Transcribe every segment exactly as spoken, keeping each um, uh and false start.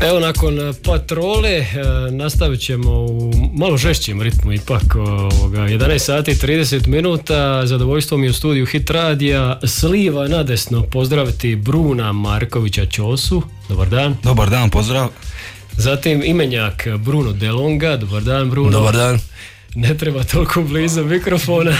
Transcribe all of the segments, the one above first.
Evo, nakon patrole nastavit ćemo u malo žešćem ritmu ipak, ovoga, jedanaest sati i trideset minuta. Zadovoljstvo mi je u studiju Hit Radija s lijeva nadesno pozdraviti Bruna Markovića Ćosu. Dobar dan. Dobar dan, pozdrav. Zatim imenjak Bruno Delonga. Dobar dan, Bruno. Dobar dan. Ne treba toliko blizu mikrofona.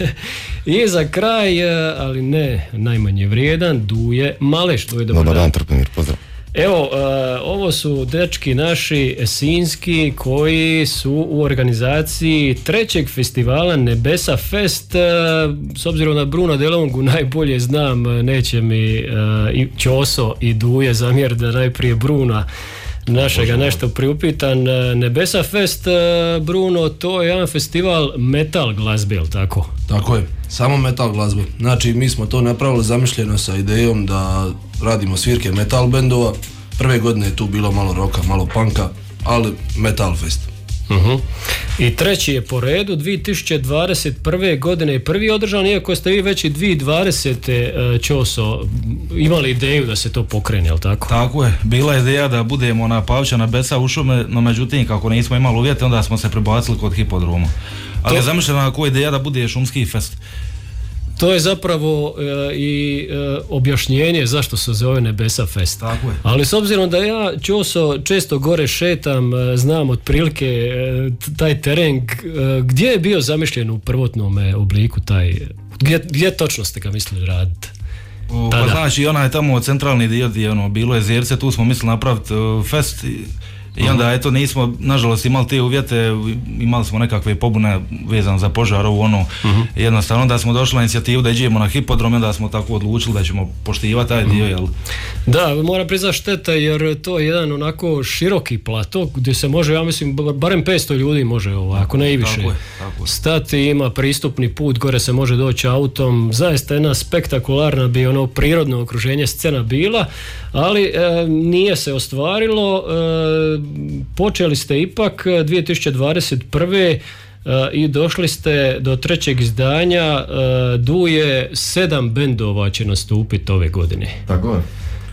I za kraj, ali ne najmanje vrijedan, Duje Maleš. Duje, dobar, dobar dan. dan, Trpimir, pozdrav. Evo, uh, ovo su dečki naši sinjski koji su u organizaciji trećeg festivala Nebesa Fest. Uh, s obzirom na Bruna Delongu najbolje znam, neće mi uh, i Ćoso i Duje zamjer da najprije Bruna našega nešto priupitan. Nebesa Fest, Bruno, to je jedan festival metal glazbe, jel tako? Tako je, samo metal glazbe. Znači, mi smo to napravili zamišljeno sa idejom da radimo svirke metal bendova. Prve godine je tu bilo malo roka, malo punka, ali metal fest. Uh-huh. I treći je po redu, dvije tisuće dvadeset prve godine je prvi održan, iako ste vi već i dvije tisuće dvadesete Ćoso imali ideju da se to pokrene, jel tako? Tako je, bila je ideja da budemo na Pavića na Besa u šume, no međutim kako nismo imali uvjete, onda smo se prebacili kod hipodroma. Ali to je zamišljena kako ideja da bude šumski fest. To je zapravo e, i e, objašnjenje zašto se zove Nebesa Fest. Tako je. Ali s obzirom da ja, Ćoso, često gore šetam, e, znam otprilike e, taj teren, e, gdje je bio zamišljen u prvotnom obliku taj, gdje, gdje točno ste ga mislili raditi? O, pa znači, onaj tamo centralni dio gdje ono, bilo je Zjerce, tu smo mislili napraviti uh, fest i, i onda uh-huh. eto nismo nažalost imali te uvjete, imali smo nekakve pobune vezano za požar, ovo ono, uh-huh. jednostavno da smo došli na inicijativu da idemo na hipodrom i onda smo tako odlučili da ćemo poštivati taj dio, jel? Da, moram priznati šteta jer to je jedan onako široki plato gdje se može, ja mislim, barem petsto ljudi može ovako, ako ne i više, tako je, tako je. stati, ima pristupni put, gore se može doći autom, zaista jedna spektakularna bi ono prirodno okruženje scena bila, ali e, nije se ostvarilo. E, počeli ste ipak dvije tisuće dvadeset prve Uh, i došli ste do trećeg izdanja. uh, Duje sedam bendova će nastupiti ove godine. Tako je.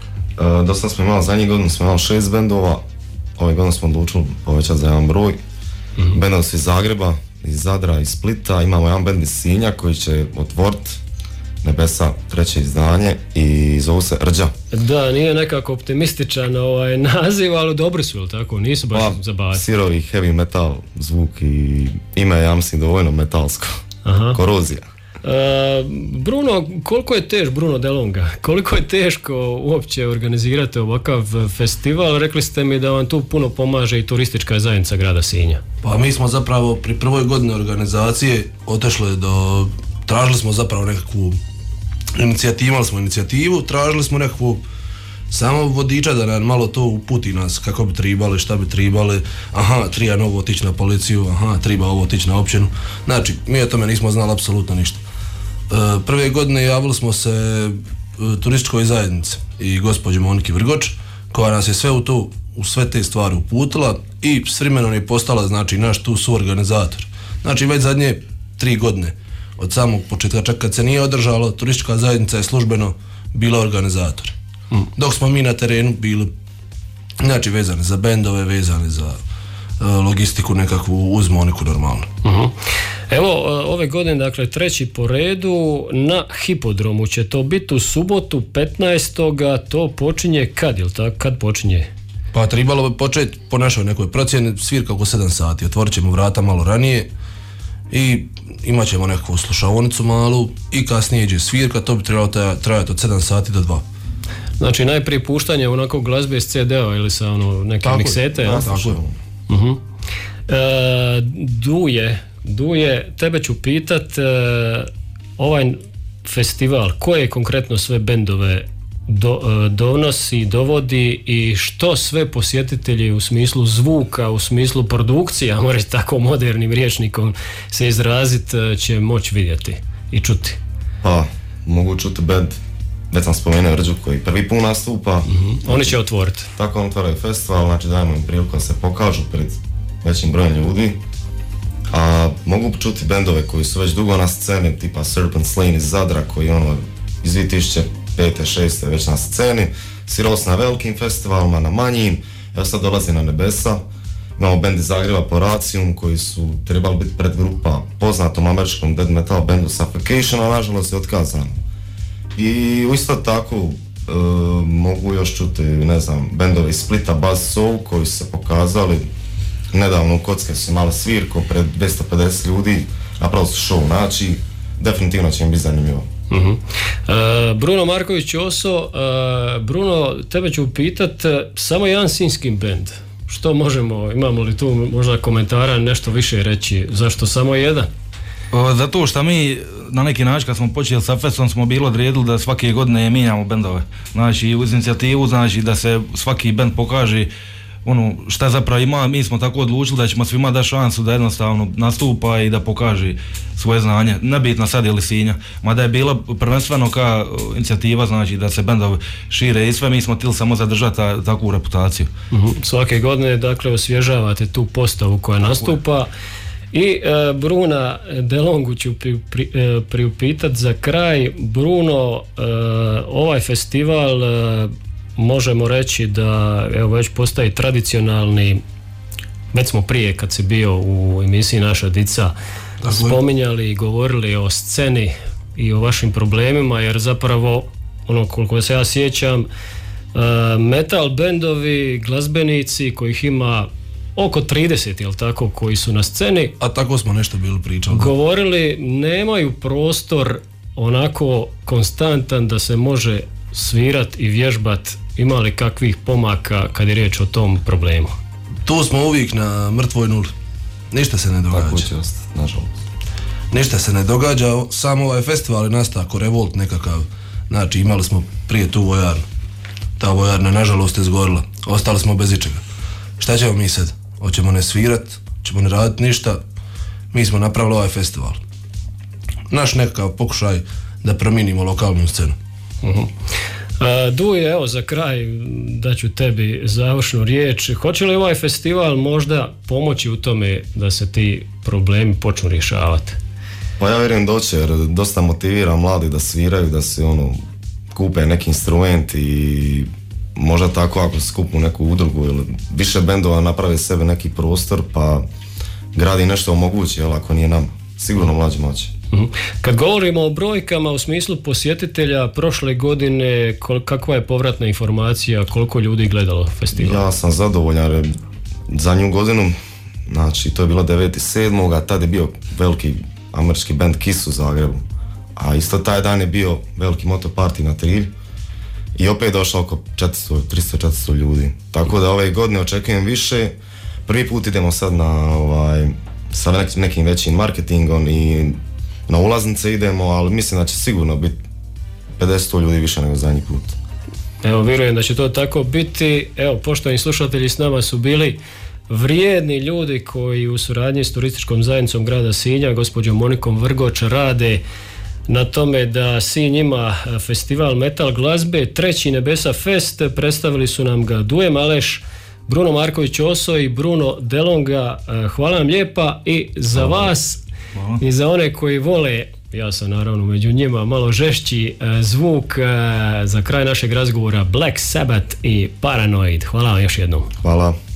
Uh, dosta smo imali, zadnjih godinu smo imali šest bendova, ove godine smo odlučili povećati za jedan broj. Mm-hmm. Bendovi su iz Zagreba, iz Zadra, iz Splita, imamo jedan bend iz Sinja koji će otvoriti Nebesa treće izdanje i zovu se Rđa. Da, nije nekako optimističan ovaj naziv, ali dobri su, ili tako? Nisu baš pa, zabavati. Sirovi heavy metal zvuk i ime je, ja mislim, dovoljno metalsko. Aha. Korozija. Uh, Bruno, koliko je teško, Bruno Delonga, koliko je teško uopće organizirati ovakav festival? Rekli ste mi da vam tu puno pomaže i turistička zajednica grada Sinja. Pa mi smo zapravo pri prvoj godini organizacije otišli do... Tražili smo zapravo nekakvu inicijativu, imali smo inicijativu, tražili smo nekakvu samo vodiča da nam malo to uputi nas kako bi tribali, šta bi tribali, aha, treba ovo otići na policiju, aha, treba ovo otići na općinu. Znači, mi o tome nismo znali apsolutno ništa. E, prve godine javili smo se e, turističkoj zajednici i gospođi Moniki Vrgoč, koja nas je sve u to, u sve te stvari uputila i s vremenom je postala, znači, naš tu suorganizator. Znači, već zadnje tri godine od samog početka, čak kad se nije održalo, turistička zajednica je službeno bila organizator. Mm. Dok smo mi na terenu bili, znači, vezani za bendove, vezani za uh, logistiku nekakvu, uz Moniku normalno. Uh-huh. Evo, ove godine, dakle, treći po redu na hipodromu će to biti u subotu petnaestoga to počinje kad, jel tako? Kad počinje? Pa trebalo bi početi po našoj nekoj procjeni, svirka oko sedam sati, otvorit ćemo vrata malo ranije i imat ćemo neku slušaonicu malu i kasnije iđe svirka, to bi trebalo trajati od sedam sati do dva. Znači najprije puštanje onako glazbe iz ce de a ili sa ono neke tako miksete. Da, tako je. Uh-huh. E, Duje, Duje, tebe ću pitat, e, ovaj festival, koje konkretno sve bendove do, e, donosi, dovodi i što sve posjetitelji u smislu zvuka, u smislu produkcija, moram tako modernim rječnikom se izraziti, će moći vidjeti i čuti? Pa, mogu čuti band, već sam spomenuo Rđu koji prvi put nastupa. Mm-hmm. Oni će otvoriti. Tako otvaraju festival, znači dajemo im priliku da se pokažu pred većim brojem ljudi. A mogu čuti bendove koji su već dugo na sceni, tipa Serpent Slain iz Zadra koji ono iz dvije tisuće pete šeste već na sceni, Siros na velikim festivalima, na manjim, Ja sad dolazim na nebesa, imamo band iz Zagreba Poratium koji su trebali biti predgrupa poznatom američkom death metal bandu Suffocation, a nažalost je otkazan. I isto tako e, mogu još čuti, ne znam, bendove iz Splita, Buzz Soul koji su se pokazali nedavno u Kocke, su imali svirku pred dvjesto pedeset ljudi, napravo su show, znači definitivno će im biti zanimljivo. Uh-huh. Uh, Bruno Marković Oso, uh, Bruno, tebe ću pitat, samo jedan sinjski bend, što možemo, imamo li tu možda komentara nešto više reći, zašto samo jedan? O, zato što mi na neki način kad smo počeli sa festom smo bili odredili da svake godine mijenjamo bendove, znači uz inicijativu, znači da se svaki bend pokaže ono šta zapravo ima, mi smo tako odlučili da ćemo svima dati šansu da jednostavno nastupa i da pokaže svoje znanje, nebitno sad ili Sinja, mada je bila prvenstveno ka inicijativa, znači da se bendovi šire i sve, mi smo htjeli samo zadržati ta, takvu reputaciju. Uh-huh. Svake godine dakle osvježavate tu postavu koja nastupa. I e, Bruna Delongu ću pri, pri, e, priupitat za kraj. Bruno, e, ovaj festival e, možemo reći da evo već postaje tradicionalni, već smo prije kad si bio u emisiji Naša dica dakle spominjali i govorili o sceni i o vašim problemima, jer zapravo ono koliko se ja sjećam e, metal bendovi, glazbenici kojih ima oko trideset, jel tako, koji su na sceni. A tako smo nešto bili pričali. Govorili, nemaju prostor onako konstantan da se može svirat i vježbat. Ima li kakvih pomaka kad je riječ o tom problemu? Tu smo uvijek na mrtvoj nuli. Ništa se ne događa. Tako će ostati, nažalost. Ništa se ne događa, samo ovaj festival je nastao ako revolt nekakav. Znači imali smo prije tu vojarnu. Ta vojarna nažalost je izgorila. Ostali smo bez ičega. Šta ćemo mi sad? Hoćemo ne svirat, ćemo ne raditi ništa. Mi smo napravili ovaj festival. Naš nekakav pokušaj da promijenimo lokalnu scenu. Uh-huh. Uh, Duje, evo za kraj daću tebi završnu riječ. Hoće li ovaj festival možda pomoći u tome da se ti problemi počnu rješavati? Pa ja vjerujem da će, jer dosta motivira mladi da sviraju, da se ono kupe neki instrument i možda tako ako skupnu neku udrugu ili više bendova naprave sebe neki prostor pa gradi nešto omogući, jel, ako nije nam, sigurno mlađima će. Kad govorimo o brojkama u smislu posjetitelja prošle godine, kol- kakva je povratna informacija, koliko ljudi gledalo festival? Ja sam zadovoljan, jer zadnju godinu, znači to je bilo deveti sedmog a tad je bio veliki američki band Kiss u Zagrebu, a isto taj dan je bio veliki motoparty na Trilj i opet je došlo oko četiristo, tristo četiristo ljudi, tako da ove godine očekujem više. Prvi put idemo sad na ovaj, sa nekim, nekim većim marketingom i na ulaznice idemo, ali mislim da će sigurno biti pedeset ljudi više nego zadnji put. Evo, vjerujem da će to tako biti. Evo, poštovani slušatelji, s nama su bili vrijedni ljudi koji u suradnji s turističkom zajednicom grada Sinja, gospođom Monikom Vrgoč, rade na tome da Sinj ima festival metal glazbe, treći Nebesa Fest. Predstavili su nam ga Duje Maleš, Bruno Marković Oso i Bruno Delonga. Hvala vam lijepa i za Hvala. vas Hvala. i za one koji vole, ja sam naravno među njima, malo žešći zvuk, za kraj našeg razgovora Black Sabbath i Paranoid. Hvala vam još jednom. Hvala.